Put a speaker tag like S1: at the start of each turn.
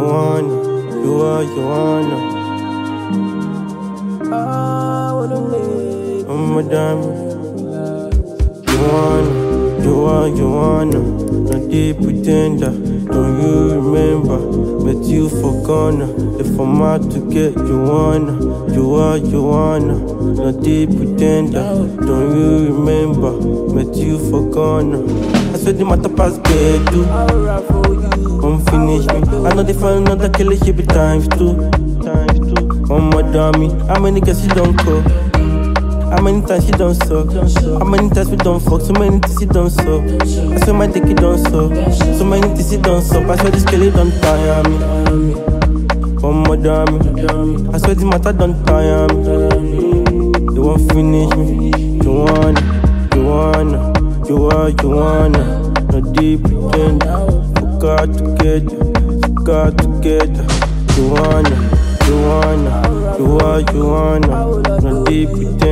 S1: Joanna. I'm a diamond. Joanna, not the pretender. Don't you remember? Met you for Ghana. If I'm out to get Joanna, not the pretender. Don't you remember? Met you for Ghana. I said the matter pass bedu. Come finish me. I know they find another killer, she be times two. I'm a dummy. How many girls she don't call? How many times she don't suck? How many times we don't fuck? So many things she don't suck. I swear my dick it don't suck. So many things she don't suck. I swear this girl don't tire me. One more dummy. I swear this matter don't tire me. They won't finish me. Joanna. No deep pretend. Forgot together. Joanna. No deep pretend.